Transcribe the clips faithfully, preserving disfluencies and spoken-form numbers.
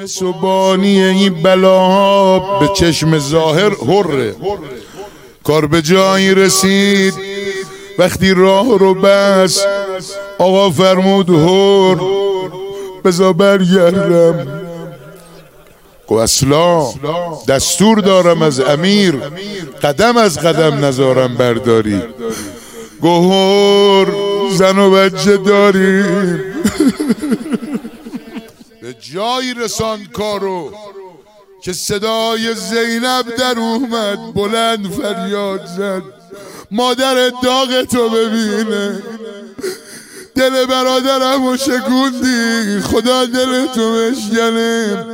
باعث و بانی این بلاها به چشم ظاهر حره. کار به جایی رسید وقتی راه رو بس آقا فرمود حر بذار برگردم. گو اصلا دستور دارم از امیر قدم از قدم نزارم برداری. گو حر زن و بچه داریم. به جایی رساند کارو که صدای زینب در اومد بلند فریاد زد مادر داغ تو ببینه. دل برادرمو شکوندی خدا دل تو بشکنه.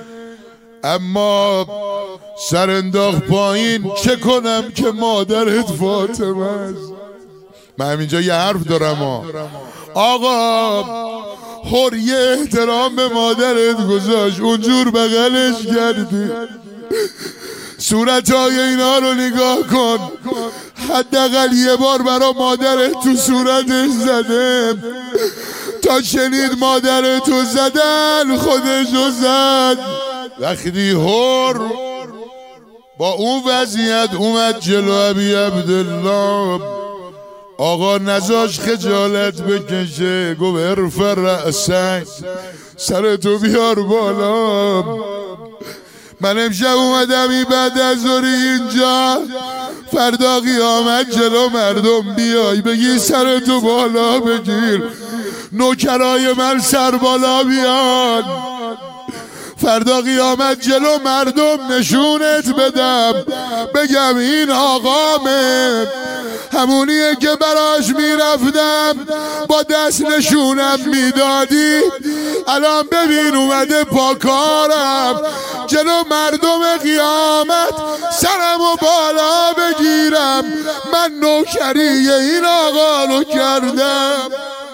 اما سر انداخت پایین چه کنم که مادرت فاطمه است. من همینجا یه حرف دارم ها. آقا حر یه احترام به مادرت گذاشت اونجور بغلش کردی. صورتهای اینا رو نگاه کن حداقل یه بار برا مادرت تو صورتش زده. تا شنید مادرت تو زدن خودشو زد. وقتی حر با اون وضعیت اومد جلو ابی عبدالله آقا نزاش خجالت بکشه. گو ارفع رأسک سرتو بیار بالا. من امشب اومدم این بعد از ظهر اینجا فردا قیامت جلو مردم بیای بگی سرتو بالا بگیر نوکرای من سر بالا بیان. فردا قیامت جلو مردم نشونت بدم بگم این آقامه همونیه که براش میرفتم با دست نشونم میدادی. الان ببین اومده پاکارم جلو مردم قیامت سرمو بالا بگیرم. من نوکری این آقا رو کردم.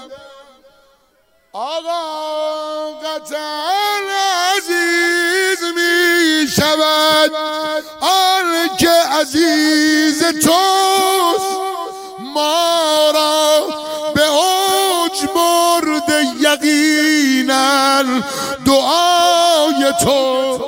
آقا قطعا عزیز می شود آن که عزیز توست. ما را به اوج برد یقینا دعای تو.